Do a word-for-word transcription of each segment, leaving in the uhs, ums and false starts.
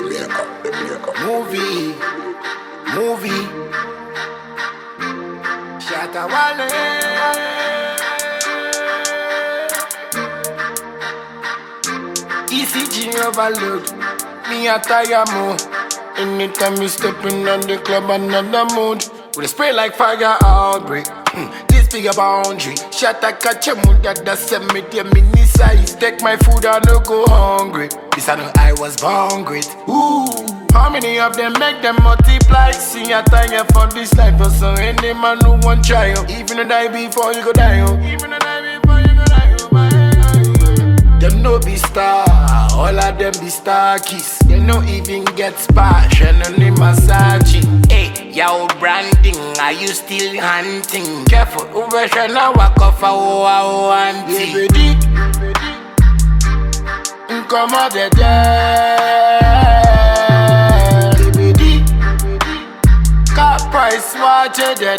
Jamaica, Jamaica. Movie, movie. Shatta Wale. E C G overload. Me a tire more. Anytime me stepping on the club, another mood. With a spray like fire outbreak. Mm. This big a boundary. Shatta catch a mood that does send me the mini size. Take my food, I no go hungry. This I know I was born great. Ooh. How many of them make them multiply? See a tire for this life, or so any man who won't try. Oh. Even a die before you go die. Oh. Even a die before you go die. Oh, my, oh. Them no be star, all of them be star kiss. They no even get splash and only massaging. Hey, yo branding, are you still hunting? Careful, over now walk off a wow auntie. Come on, the car price, watch it, the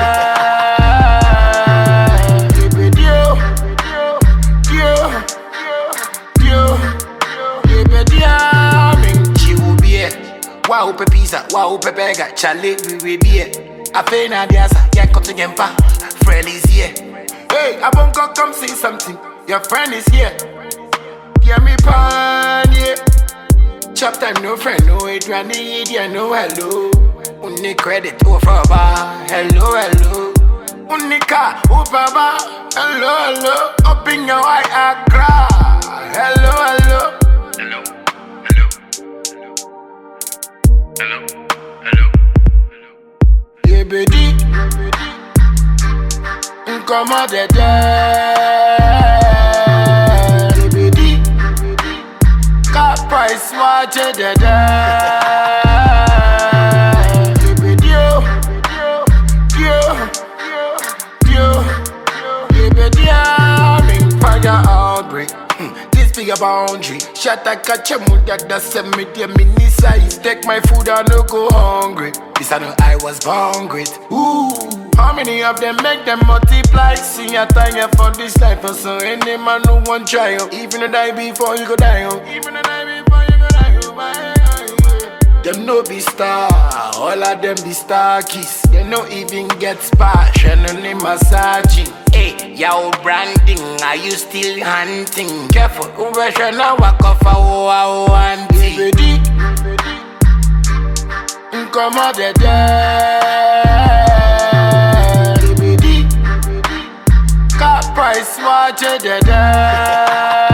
wow, pizza, wow, pepega, Charlie, we be here. I pay na diasa, can't cut again, pa. Friend is here. Hey, I won't go come see something. Your friend is here. Give me pan, yeah. Chapter no friend, no Adrian, yeah, no hello. Only credit over bar, hello, hello. Only car over bar, hello, hello. Up in your eye, Accra, hello, hello. Hello, hello, hello, hello, hello. Yeah, baby. Come on, the yeah, baby. Car price, watch it, the baby. Yo, yo, yo, yo, baby. I'm in fire outbreak. This big a boundary. Shatta catch a mood that does send me the mini size. Take my food, I no go hungry. This I know I was born great. Ooh. How many of them make them multiply? See a tire for this life, or so any man who won't try. Oh. Even a die before you go die. Oh. Even a die before you go die. Oh, my, oh, yeah. Them no be star, all of them be star kiss. They no even get splash and only massaging. Hey, yo branding, are you still hunting? Careful, over now walk off a wow auntie. Come on, the car price, watch it, the